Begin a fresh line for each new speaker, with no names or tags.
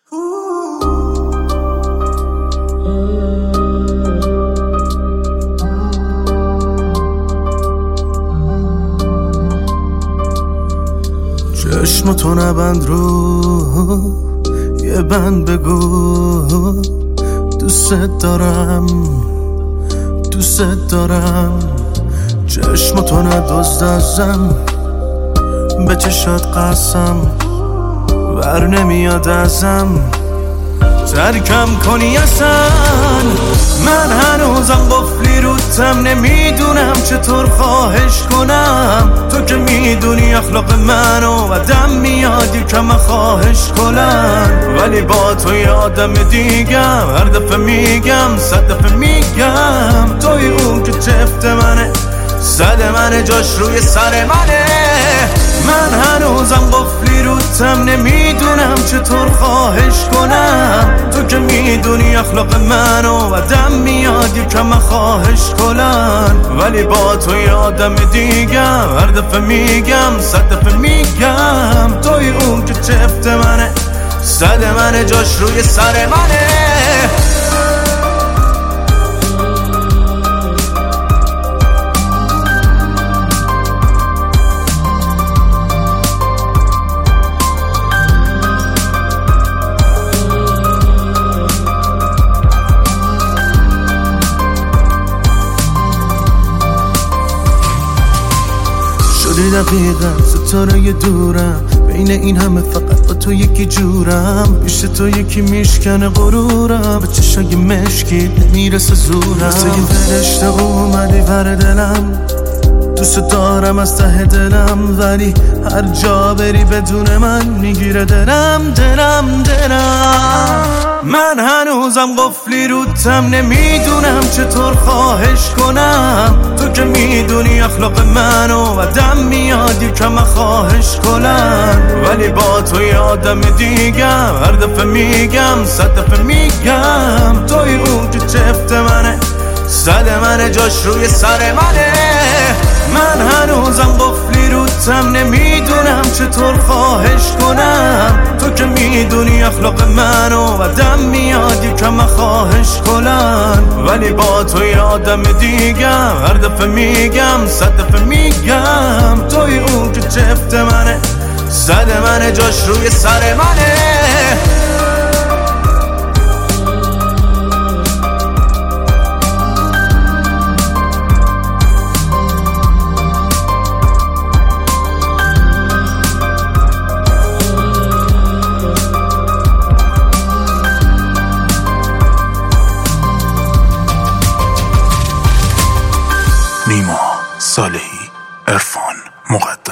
چشم تو نبند رو یه بند بگو دوست دارم چشم تو ندزد ازم به چشات قسم ور نمیاد ازم ترکم کنی اصلا من هنوزم قفلی رو تم نمیدونم چطور خواهش کنم تو که میدونی اخلاق منو آدم میاد یکم خواهش کنم ولی با تو یه آدم دیگم هر دفعه میگم 100 دفعه میگم توی اون که چفت منه صد منه جاش روی سر منه من هنوزم قفلی رو تم نمیدونم چطور خواهش کنم تو که میدونی اخلاق منو آدم میاد یکم خواهش کنم ولی با تو یه آدم دیگم هر دفعه میگم 100 دفعه میگم توی اون که چفت منه صد منه جاش روی سر منه دقیقا ستاره دورم بین این همه فقط با تو یکی جورم پیش تو یکی میشکنه غرورم به چشای مشکی نمیرسه زورم مثل یه فرشته اومدی ور دلم دوست دارم از ته دلم ولی هر جا بری بدون من میگیره دلم من هنوزم قفلی رو تم نمیدونم چطور خواهش کنم تو که میدونی اخلاق منو آدم میاد یکم خواهش کنم ولی با تو یه آدم دیگم هر دفعه میگم 100 دفعه میگم توی اون که چفت منه صد منه جاش روی سر منه من هنوزم قفلی رو تم نمیدونم چطور خواهش کنم تو که میدونی اخلاق منو آدم میاد یکم خواهش کنم ولی با تو یه آدم دیگم هر دفعه میگم 100 دفعه میگم توی اون که چفت منه صد منه جاش روی سر منه
نیما صالحی، عرفان مقدم.